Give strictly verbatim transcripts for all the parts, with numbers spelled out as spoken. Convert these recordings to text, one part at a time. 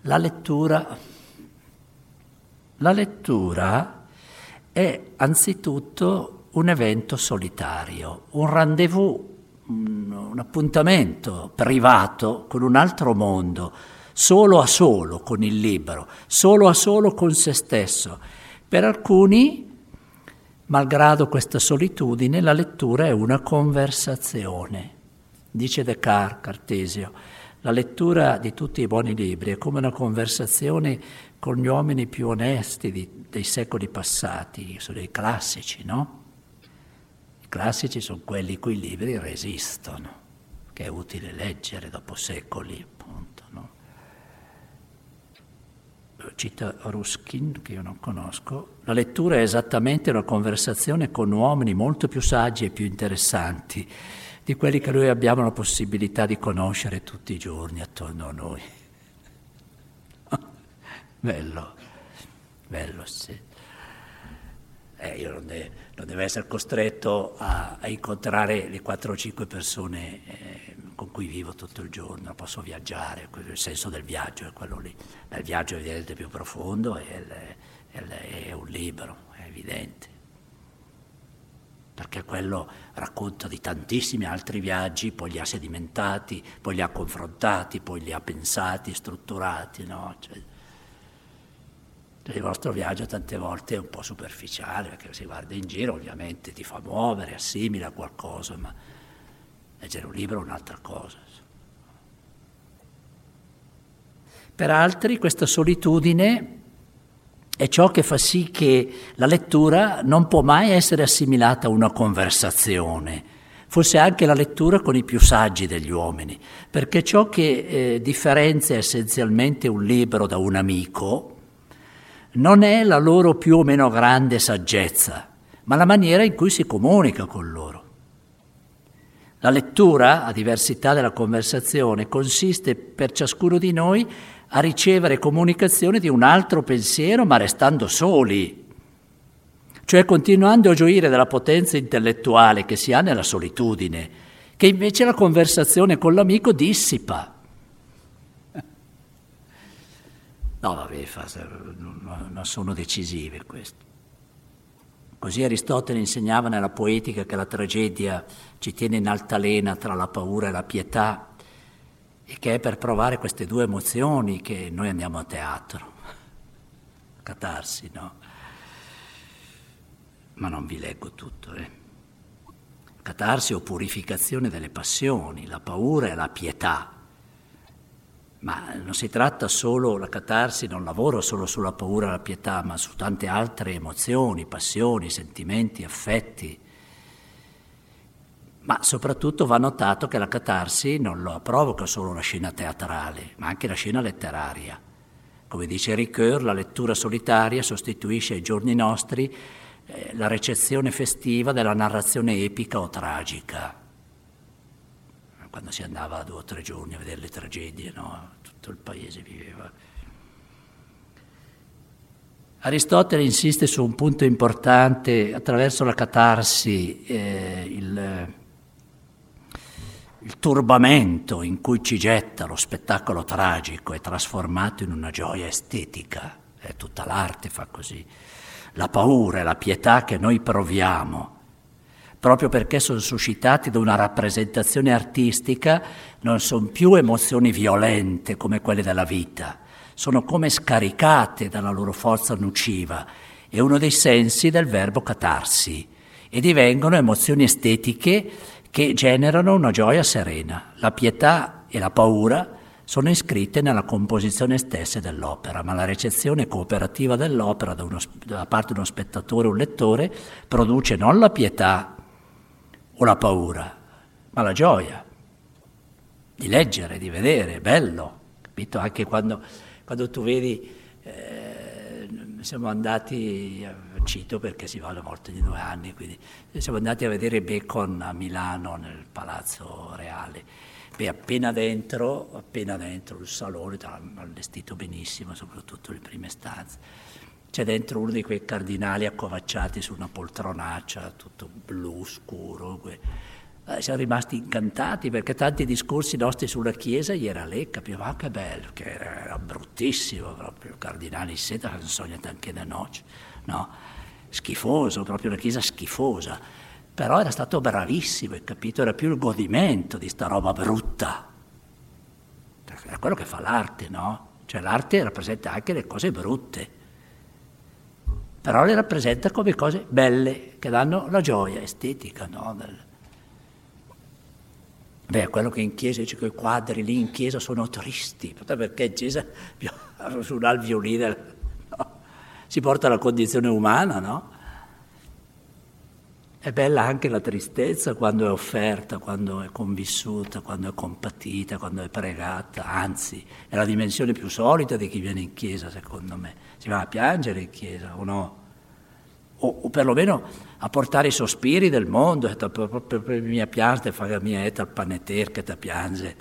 La lettura, la lettura è anzitutto un evento solitario, un rendezvous, un, un appuntamento privato con un altro mondo, solo a solo con il libro, solo a solo con se stesso. Per alcuni, malgrado questa solitudine, la lettura è una conversazione. Dice Descartes, Cartesio, la lettura di tutti i buoni libri è come una conversazione con gli uomini più onesti di, dei secoli passati, sono i classici, no? I classici sono quelli cui i libri resistono, che è utile leggere dopo secoli, appunto, no? Cita Ruskin, che io non conosco, la lettura è esattamente una conversazione con uomini molto più saggi e più interessanti di quelli che noi abbiamo la possibilità di conoscere tutti i giorni attorno a noi. Bello, bello, sì. Eh, io non, de- non devo essere costretto a, a incontrare le quattro o cinque persone eh, con cui vivo tutto il giorno, posso viaggiare, il senso del viaggio è quello lì. Il viaggio è evidente più profondo, è, il, è, è un libro, è evidente. Perché quello racconta di tantissimi altri viaggi, poi li ha sedimentati, poi li ha confrontati, poi li ha pensati, strutturati, no? Cioè, il vostro viaggio tante volte è un po' superficiale, perché si guarda in giro, ovviamente ti fa muovere, assimila qualcosa, ma leggere un libro è un'altra cosa. Per altri questa solitudine è ciò che fa sì che la lettura non può mai essere assimilata a una conversazione, forse anche la lettura con i più saggi degli uomini, perché ciò che eh, differenzia essenzialmente un libro da un amico non è la loro più o meno grande saggezza, ma la maniera in cui si comunica con loro. La lettura, a diversità della conversazione, consiste per ciascuno di noi a ricevere comunicazione di un altro pensiero, ma restando soli, cioè continuando a gioire della potenza intellettuale che si ha nella solitudine, che invece la conversazione con l'amico dissipa. No, vabbè, non sono decisive queste. Così Aristotele insegnava nella poetica che la tragedia ci tiene in altalena tra la paura e la pietà, e che è per provare queste due emozioni che noi andiamo a teatro. Catarsi, no? Ma non vi leggo tutto, eh. Catarsi o purificazione delle passioni, la paura e la pietà. Ma non si tratta solo, la catarsi non lavora solo sulla paura e la pietà, ma su tante altre emozioni, passioni, sentimenti, affetti. Ma soprattutto va notato che la catarsi non lo provoca solo la scena teatrale, ma anche la scena letteraria. Come dice Ricoeur, la lettura solitaria sostituisce ai giorni nostri eh, la recezione festiva della narrazione epica o tragica. Quando si andava due o tre giorni a vedere le tragedie, no? Tutto il paese viveva. Aristotele insiste su un punto importante: attraverso la catarsi, eh, il, il turbamento in cui ci getta lo spettacolo tragico è trasformato in una gioia estetica, eh, tutta l'arte fa così. La paura e la pietà che noi proviamo, proprio perché sono suscitati da una rappresentazione artistica, non sono più emozioni violente come quelle della vita, sono come scaricate dalla loro forza nociva, è uno dei sensi del verbo catarsi, e divengono emozioni estetiche che generano una gioia serena. La pietà e la paura sono iscritte nella composizione stessa dell'opera, ma la ricezione cooperativa dell'opera da, uno, da parte di uno spettatore o un lettore produce non la pietà o la paura, ma la gioia di leggere, di vedere, è bello, capito? Anche quando, quando tu vedi, eh, siamo andati, cito perché si va alla morte di due anni, quindi siamo andati a vedere Bacon a Milano nel Palazzo Reale. Beh, appena dentro, appena dentro il salone, allestito benissimo, soprattutto le prime stanze. C'è dentro uno di quei cardinali accovacciati su una poltronaccia, tutto blu scuro, Eh, siamo rimasti incantati perché tanti discorsi nostri sulla Chiesa gli era lì, capiva, ah, che bello, che era, era bruttissimo proprio, il cardinale di seta non sogna anche da noce, no, schifoso, proprio una Chiesa schifosa, però era stato bravissimo, hai capito, era più il godimento di sta roba brutta, è quello che fa l'arte, no? Cioè l'arte rappresenta anche le cose brutte, però le rappresenta come cose belle, che danno la gioia estetica, no? Del... Beh, quello che in chiesa dice che i quadri lì in chiesa sono tristi, perché in chiesa suonare il violino, no? Si porta la condizione umana, no? È bella anche la tristezza quando è offerta, quando è convissuta, quando è compatita, quando è pregata, anzi, è la dimensione più solita di chi viene in chiesa, secondo me. Si va a piangere in chiesa, o no? O, o perlomeno a portare i sospiri del mondo, proprio per mia piante, fa la mia eta al paneter che ti piange.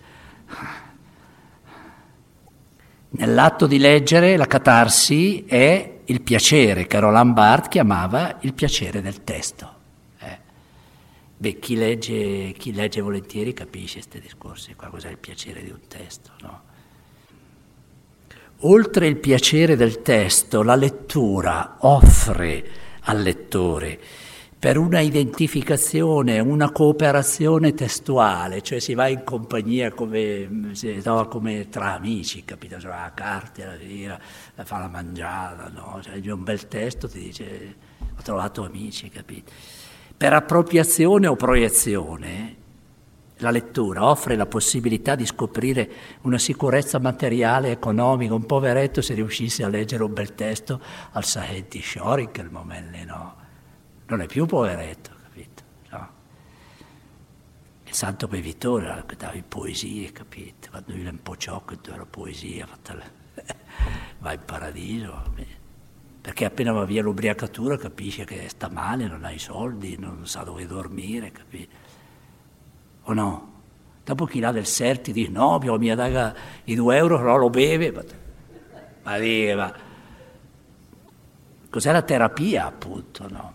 Nell'atto di leggere la catarsi è il piacere che Roland Barthes chiamava il piacere del testo. Eh. Beh, chi legge, chi legge volentieri capisce questi discorsi qua, cos'è il piacere di un testo, no? Oltre il piacere del testo, la lettura offre al lettore per una identificazione, una cooperazione testuale, cioè si va in compagnia come, no, come tra amici, capito? Cioè, la carta, la vera, la fa la mangiata, no? Cioè, un bel testo ti dice ho trovato amici, capito? Per appropriazione o proiezione, la lettura offre la possibilità di scoprire una sicurezza materiale, economica. Un poveretto, se riuscisse a leggere un bel testo al Sahed di Shorik, il momento, no? Non è più poveretto, capito? No. Il Santo Bevitore che dava in poesie, capito? Quando lui un po' ciò che era poesia, fatta va in paradiso. Perché appena va via l'ubriacatura capisce che sta male, non ha i soldi, non sa dove dormire, capito? O no? Dopo chi là del Serti dice no, mi dà i due euro, però lo beve. Ma dica, cos'è la terapia, appunto, no?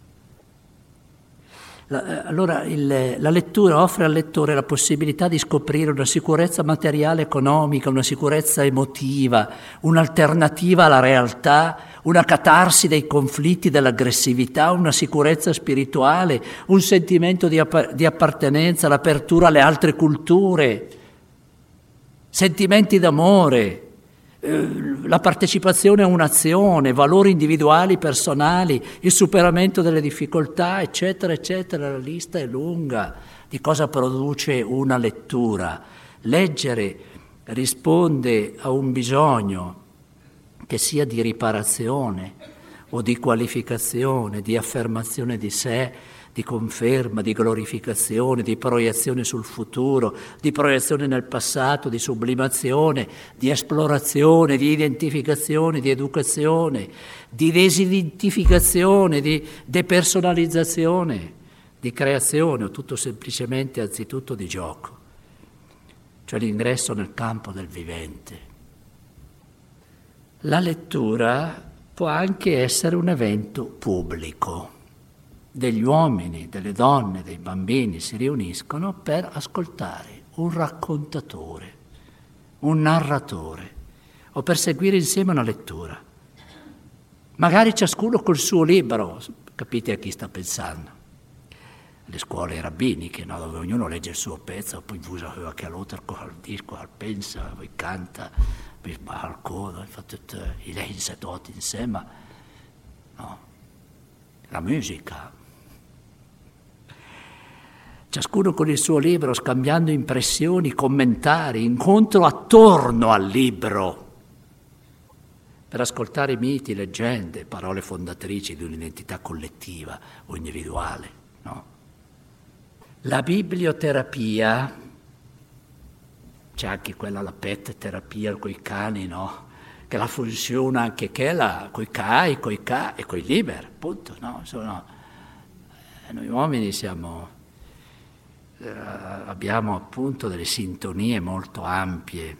La, allora il, la lettura offre al lettore la possibilità di scoprire una sicurezza materiale economica, una sicurezza emotiva, un'alternativa alla realtà, una catarsi dei conflitti, dell'aggressività, una sicurezza spirituale, un sentimento di, app- di appartenenza, l'apertura alle altre culture, sentimenti d'amore, la partecipazione a un'azione, valori individuali, personali, il superamento delle difficoltà, eccetera, eccetera. La lista è lunga di cosa produce una lettura. Leggere risponde a un bisogno che sia di riparazione o di qualificazione, di affermazione di sé, di conferma, di glorificazione, di proiezione sul futuro, di proiezione nel passato, di sublimazione, di esplorazione, di identificazione, di educazione, di desidentificazione, di depersonalizzazione, di creazione, o tutto semplicemente, anzitutto, di gioco, cioè l'ingresso nel campo del vivente. La lettura può anche essere un evento pubblico. Degli uomini, delle donne, dei bambini si riuniscono per ascoltare un raccontatore, un narratore, o per seguire insieme una lettura. Magari ciascuno col suo libro, capite a chi sta pensando? Le scuole rabbiniche, no? Dove ognuno legge il suo pezzo, poi usa anche l'altro al disco, al pensa, poi canta, poi sbaglia al codo, fa tutti i lenze tutti insieme, no? La musica. Ciascuno con il suo libro, scambiando impressioni, commentari, incontro attorno al libro, per ascoltare miti, leggende, parole fondatrici di un'identità collettiva o individuale, no? La biblioterapia, c'è anche quella, la pet terapia con i cani, no? Che la funziona anche che la, coi cai, coi ca e coi liberi, appunto, no? Sono, eh, noi uomini siamo... abbiamo appunto delle sintonie molto ampie.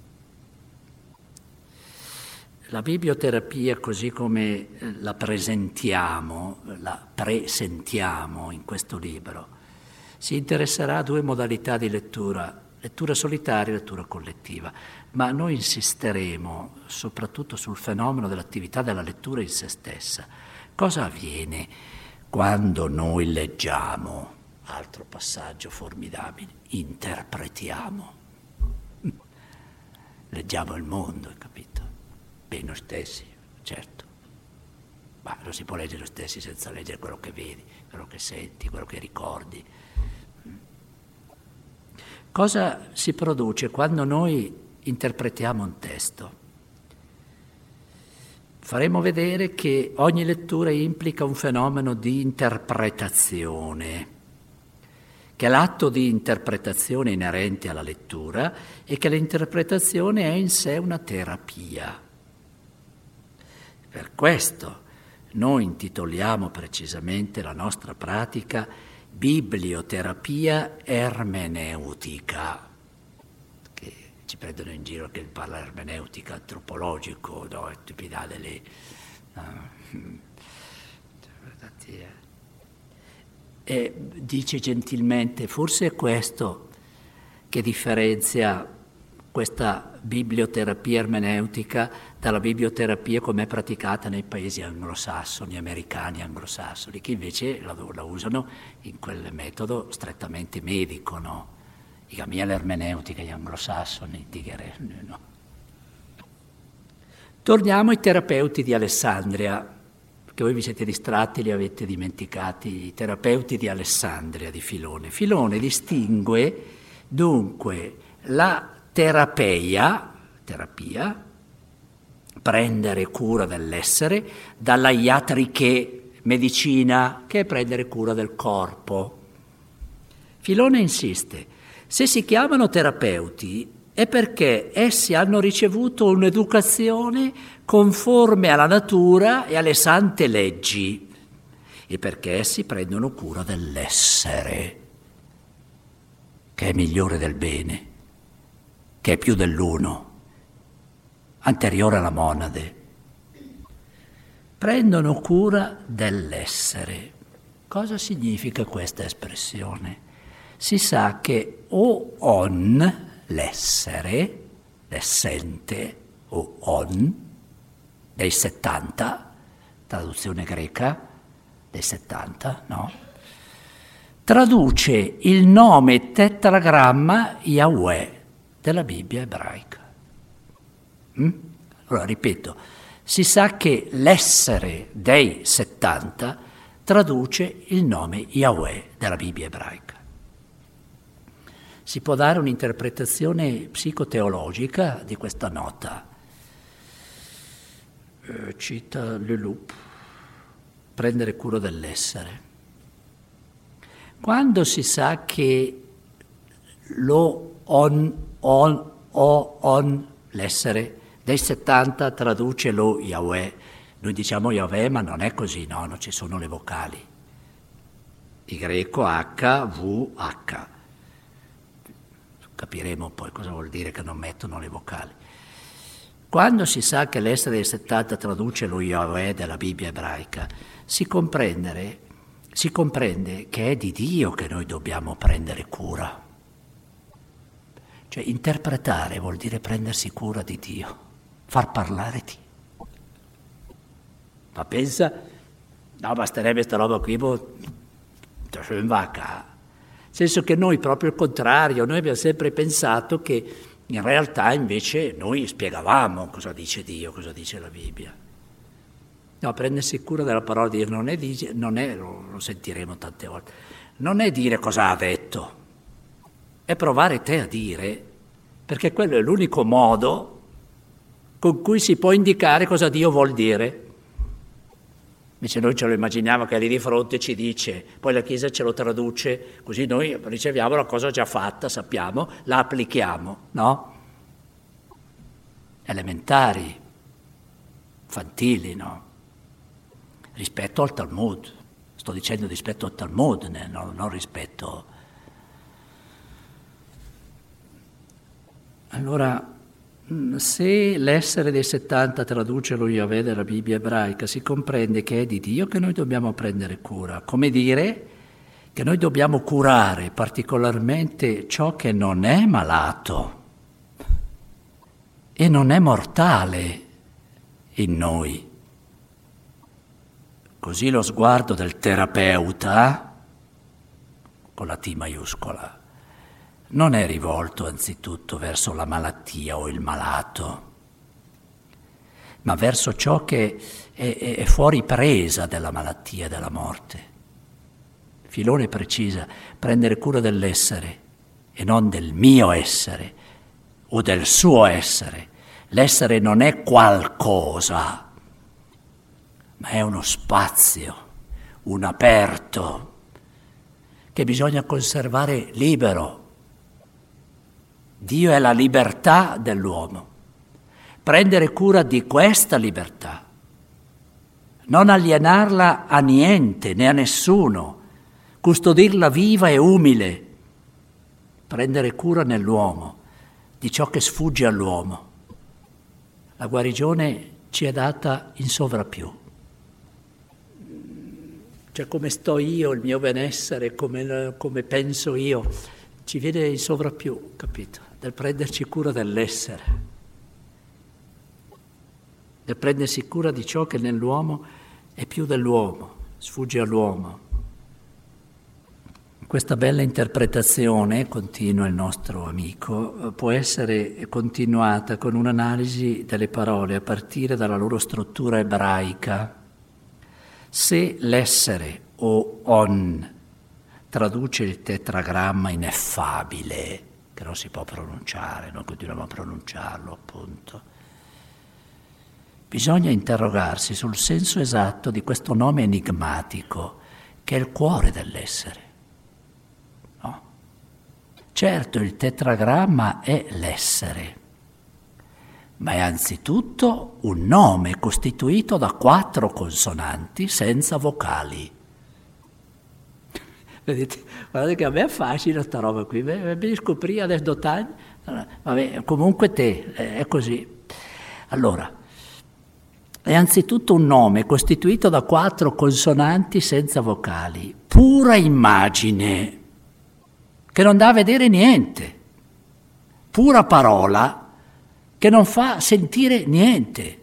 La biblioterapia, così come la presentiamo, la presentiamo in questo libro, si interesserà a due modalità di lettura, lettura solitaria e lettura collettiva, ma noi insisteremo soprattutto sul fenomeno dell'attività della lettura in se stessa. Cosa avviene quando noi leggiamo? Altro passaggio formidabile, interpretiamo. Leggiamo il mondo, capito? Beh, noi stessi, certo. Ma non si può leggere noi stessi senza leggere quello che vedi, quello che senti, quello che ricordi. Cosa si produce quando noi interpretiamo un testo? Faremo vedere che ogni lettura implica un fenomeno di interpretazione, che è l'atto di interpretazione inerente alla lettura e che l'interpretazione è in sé una terapia. Per questo noi intitoliamo precisamente la nostra pratica biblioterapia ermeneutica, che ci prendono in giro che parla ermeneutica antropologico, no? Stupidate lì. No. E dice gentilmente, forse è questo che differenzia questa biblioterapia ermeneutica dalla biblioterapia come è praticata nei paesi anglosassoni, americani anglosassoni, che invece la, la usano in quel metodo strettamente medico, no? I mia l'ermeneutica, gli anglosassoni, no? Torniamo ai terapeuti di Alessandria, che voi vi siete distratti, li avete dimenticati, i terapeuti di Alessandria, di Filone. Filone distingue dunque la terapia, terapia, prendere cura dell'essere, dalla iatriche, medicina, che è prendere cura del corpo. Filone insiste, se si chiamano terapeuti è perché essi hanno ricevuto un'educazione conforme alla natura e alle sante leggi e perché essi prendono cura dell'essere, che è migliore del bene, che è più dell'uno, anteriore alla monade. Prendono cura dell'essere. Cosa significa questa espressione? Si sa che o on, l'essere, l'essente, o on, dei settanta, traduzione greca, dei settanta, no? Traduce il nome tetragramma Yahweh della Bibbia ebraica. Mm? Allora, ripeto, si sa che l'essere dei settanta traduce il nome Yahweh della Bibbia ebraica. Si può dare un'interpretazione psicoteologica di questa nota. Eh, cita Leloup, prendere cura dell'essere. Quando si sa che lo on, on, o, on, l'essere dei settanta traduce lo Yahweh, noi diciamo Yahweh, ma non è così, no, non ci sono le vocali. In greco H, V, H. Capiremo poi cosa vuol dire che non mettono le vocali. Quando si sa che l'essere dei settanta traduce lo Yahweh della Bibbia ebraica, si comprendere, si comprende che è di Dio che noi dobbiamo prendere cura. Cioè interpretare vuol dire prendersi cura di Dio, far parlare Dio. Ma pensa, no, basterebbe sta roba qui, boh, in vacca. Nel senso che noi proprio il contrario, noi abbiamo sempre pensato che in realtà invece noi spiegavamo cosa dice Dio, cosa dice la Bibbia. No, prendersi cura della parola di Dio non è, non è lo, lo sentiremo tante volte, non è dire cosa ha detto, è provare te a dire, perché quello è l'unico modo con cui si può indicare cosa Dio vuol dire. Invece noi ce lo immaginiamo che lì di fronte ci dice, poi la Chiesa ce lo traduce, così noi riceviamo la cosa già fatta, sappiamo, la applichiamo, no? Elementari, infantili, no? Rispetto al Talmud, sto dicendo rispetto al Talmud, no? Non rispetto. Allora, se l'essere dei settanta traduce lo Yahweh della Bibbia ebraica, si comprende che è di Dio che noi dobbiamo prendere cura. Come dire che noi dobbiamo curare particolarmente ciò che non è malato e non è mortale in noi. Così lo sguardo del terapeuta, con la T maiuscola, non è rivolto anzitutto verso la malattia o il malato, ma verso ciò che è, è fuori presa della malattia e della morte. Filone precisa, prendere cura dell'essere e non del mio essere o del suo essere. L'essere non è qualcosa, ma è uno spazio, un aperto, che bisogna conservare libero. Dio è la libertà dell'uomo. Prendere cura di questa libertà, non alienarla a niente né a nessuno, custodirla viva e umile, prendere cura nell'uomo di ciò che sfugge all'uomo. La guarigione ci è data in sovrappiù. Cioè come sto io, il mio benessere, come, come penso io, ci viene in sovrappiù, capito? Del prenderci cura dell'essere, del prendersi cura di ciò che nell'uomo è più dell'uomo, sfugge all'uomo. Questa bella interpretazione, continua il nostro amico, può essere continuata con un'analisi delle parole a partire dalla loro struttura ebraica. Se l'essere o on traduce il tetragramma ineffabile, che non si può pronunciare, noi continuiamo a pronunciarlo appunto, bisogna interrogarsi sul senso esatto di questo nome enigmatico che è il cuore dell'essere. No? Certo, il tetragramma è l'essere, ma è anzitutto un nome costituito da quattro consonanti senza vocali. Vedete, guardate che a me è facile sta roba qui, mi scoprì adesso Tagli, vabbè, comunque te, è così. Allora, è anzitutto un nome costituito da quattro consonanti senza vocali, pura immagine, che non dà a vedere niente, pura parola, che non fa sentire niente.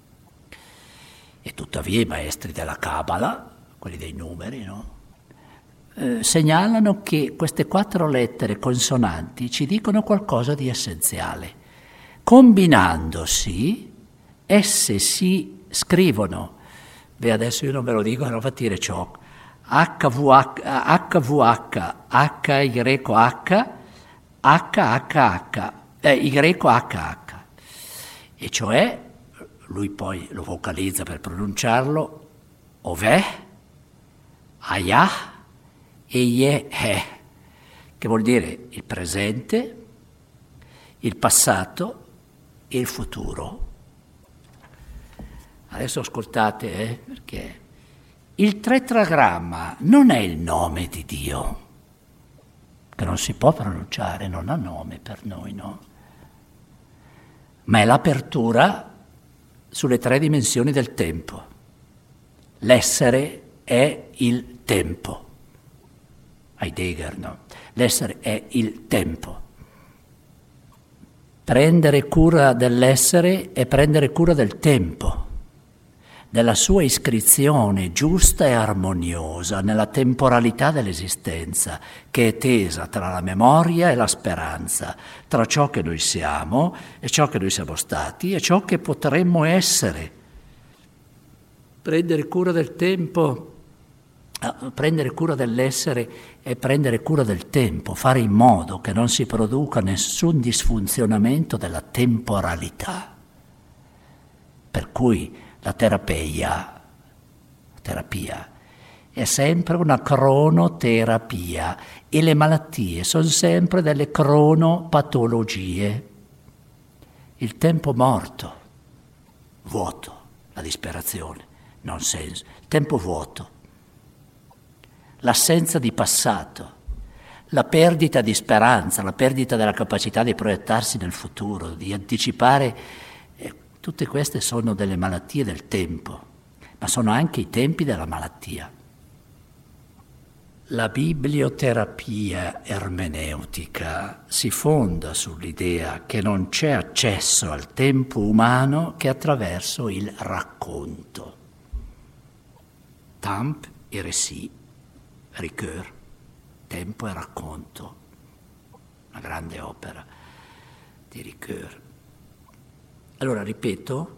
E tuttavia i maestri della Cabala, quelli dei numeri, no? Eh, segnalano che queste quattro lettere consonanti ci dicono qualcosa di essenziale. Combinandosi, esse si scrivono, beh adesso io non ve lo dico, non fa dire ciò, H V H, H V H, H Y H, H H H, eh, Y H H, e cioè, lui poi lo vocalizza per pronunciarlo, Oveh, Ayah e Yeh, che vuol dire il presente, il passato e il futuro. Adesso ascoltate, eh, perché il tetragramma non è il nome di Dio, che non si può pronunciare, non ha nome per noi, no? Ma è l'apertura sulle tre dimensioni del tempo. L'essere è il tempo. Heidegger, no? L'essere è il tempo. Prendere cura dell'essere è prendere cura del tempo, della sua iscrizione giusta e armoniosa nella temporalità dell'esistenza, che è tesa tra la memoria e la speranza, tra ciò che noi siamo e ciò che noi siamo stati e ciò che potremmo essere. Prendere cura del tempo, prendere cura dell'essere è prendere cura del tempo, fare in modo che non si produca nessun disfunzionamento della temporalità. Per cui la terapia, terapia è sempre una cronoterapia e le malattie sono sempre delle cronopatologie. Il tempo morto, vuoto, la disperazione, non senso, il tempo vuoto, l'assenza di passato, la perdita di speranza, la perdita della capacità di proiettarsi nel futuro, di anticipare. Tutte queste sono delle malattie del tempo, ma sono anche i tempi della malattia. La biblioterapia ermeneutica si fonda sull'idea che non c'è accesso al tempo umano che attraverso il racconto. Temps et récit, Ricoeur, tempo e racconto, una grande opera di Ricoeur. Allora, ripeto,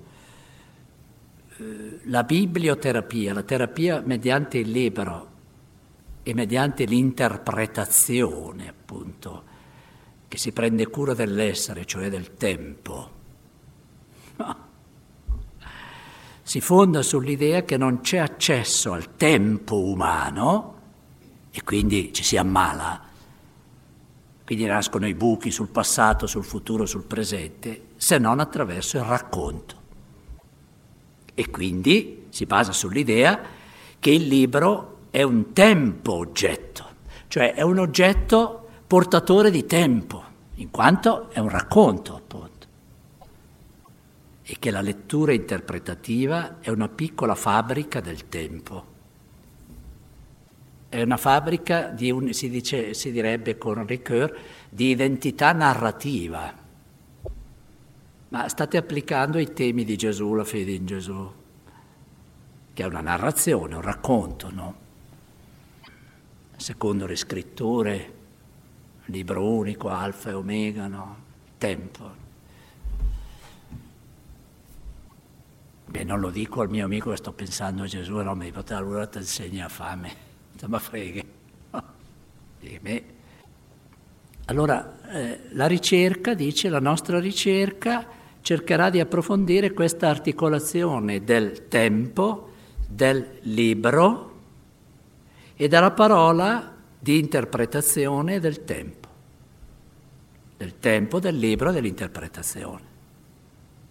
eh, la biblioterapia, la terapia mediante il libro e mediante l'interpretazione, appunto, che si prende cura dell'essere, cioè del tempo, no. Si fonda sull'idea che non c'è accesso al tempo umano e quindi ci si ammala, quindi nascono i buchi sul passato, sul futuro, sul presente, se non attraverso il racconto. E quindi si basa sull'idea che il libro è un tempo oggetto, cioè è un oggetto portatore di tempo, in quanto è un racconto, appunto, e che la lettura interpretativa è una piccola fabbrica del tempo. È una fabbrica di un, si dice, si direbbe con Ricoeur, di identità narrativa. Ma state applicando i temi di Gesù, la fede in Gesù, che è una narrazione, un racconto, no? Secondo le scritture, libro unico, alfa e omega, no? Tempo. Beh, non lo dico al mio amico che sto pensando a Gesù, no, mi dico, allora ti insegna fame, insomma freghi. Di me. Allora, eh, la ricerca, dice, la nostra ricerca cercherà di approfondire questa articolazione del tempo, del libro, e dalla parola di interpretazione del tempo, del tempo, del libro e dell'interpretazione.